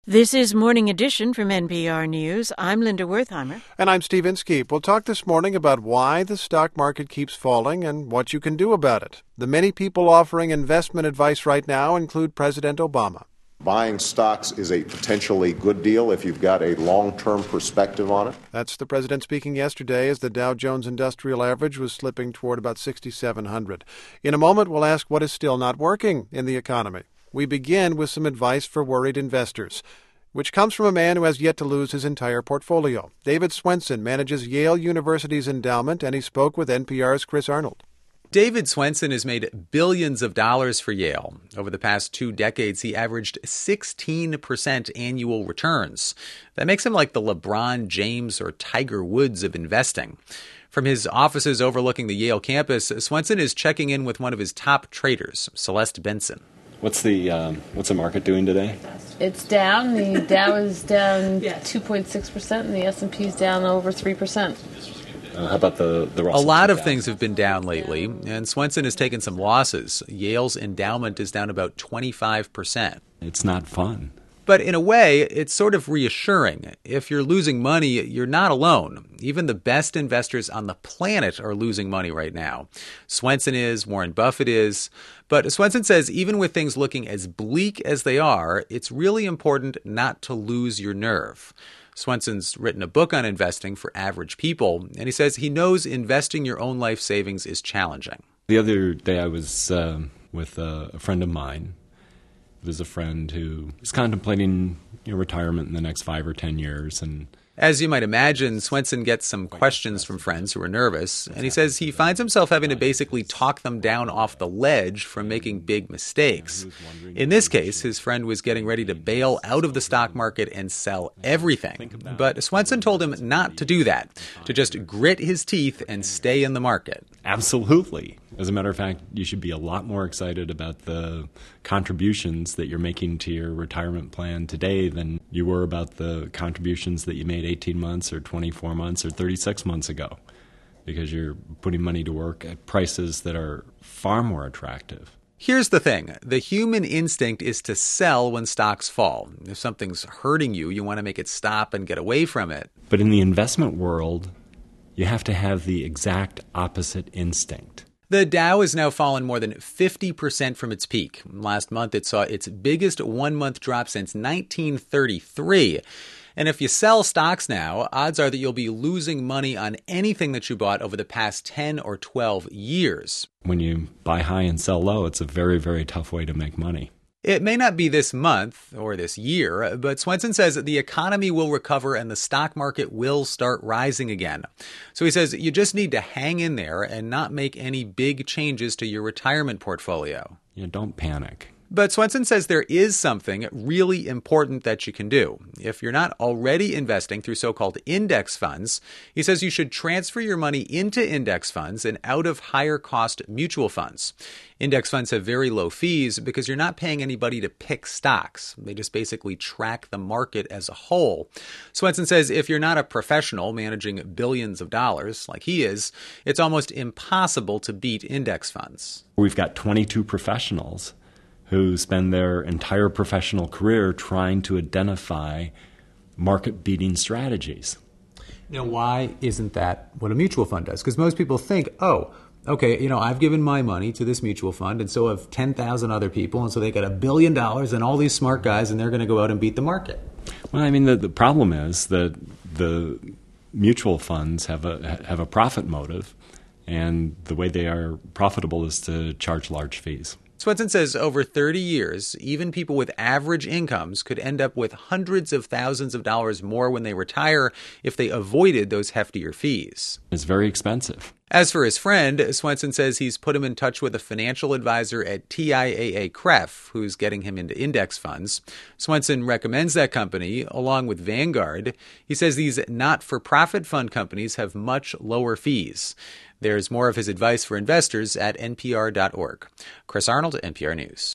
This is Morning Edition from NPR News. I'm Linda Wertheimer. And I'm Steve Inskeep. We'll talk this morning about why the stock market keeps falling and what you can do about it. The many people offering investment advice right now include President Obama. Buying stocks is a potentially good deal if you've got a long-term perspective on it. That's the president speaking yesterday as the Dow Jones Industrial Average was slipping toward about 6,700. In a moment, we'll ask what is still not working in the economy. We begin with some advice for worried investors, which comes from a man who has yet to lose his entire portfolio. David Swensen manages Yale University's endowment, and he spoke with NPR's Chris Arnold. David Swensen has made billions of dollars for Yale. Over the past 2 decades, he averaged 16% annual returns. That makes him like the LeBron James or Tiger Woods of investing. From his offices overlooking the Yale campus, Swensen is checking in with one of his top traders, Celeste Benson. What's the market doing today? It's down. The Dow is down 2.6%, and the S&P is down over 3%. How about the Russell? A lot of things have been down lately, and Swensen has taken some losses. Yale's endowment is down about 25%. It's not fun. But in a way, it's sort of reassuring. If you're losing money, you're not alone. Even the best investors on the planet are losing money right now. Swensen is, Warren Buffett is. But Swensen says even with things looking as bleak as they are, it's really important not to lose your nerve. Swensen's written a book on investing for average people, and he says he knows investing your own life savings is challenging. The other day I was with a friend of mine. It was a friend who is contemplating retirement in the next 5 or 10 years. And as you might imagine, Swensen gets some questions from friends who are nervous, and he says he finds himself having to basically talk them down off the ledge from making big mistakes. In this case, his friend was getting ready to bail out of the stock market and sell everything. But Swensen told him not to do that, to just grit his teeth and stay in the market. Absolutely. As a matter of fact, you should be a lot more excited about the contributions that you're making to your retirement plan today than you were about the contributions that you made 18 months or 24 months or 36 months ago, because you're putting money to work at prices that are far more attractive. Here's the thing. The human instinct is to sell when stocks fall. If something's hurting you, you want to make it stop and get away from it. But in the investment world, you have to have the exact opposite instinct. The Dow has now fallen more than 50% from its peak. Last month, it saw its biggest one-month drop since 1933. And if you sell stocks now, odds are that you'll be losing money on anything that you bought over the past 10 or 12 years. When you buy high and sell low, it's a very, very tough way to make money. It may not be this month or this year, but Swensen says the economy will recover and the stock market will start rising again. So he says you just need to hang in there and not make any big changes to your retirement portfolio. Don't panic. But Swensen says there is something really important that you can do. If you're not already investing through so-called index funds, he says you should transfer your money into index funds and out of higher-cost mutual funds. Index funds have very low fees because you're not paying anybody to pick stocks. They just basically track the market as a whole. Swensen says if you're not a professional managing billions of dollars like he is, it's almost impossible to beat index funds. We've got 22 professionals who spend their entire professional career trying to identify market-beating strategies. Now, why isn't that what a mutual fund does? Because most people think, okay, I've given my money to this mutual fund, and so have 10,000 other people, and so they got $1 billion and all these smart guys, and they're going to go out and beat the market. Well, I mean, the problem is that the mutual funds have a profit motive, and the way they are profitable is to charge large fees. Swensen says over 30 years, even people with average incomes could end up with hundreds of thousands of dollars more when they retire if they avoided those heftier fees. It's very expensive. As for his friend, Swensen says he's put him in touch with a financial advisor at TIAA-CREF, who's getting him into index funds. Swensen recommends that company, along with Vanguard. He says these not-for-profit fund companies have much lower fees. There's more of his advice for investors at npr.org. Chris Arnold, NPR News.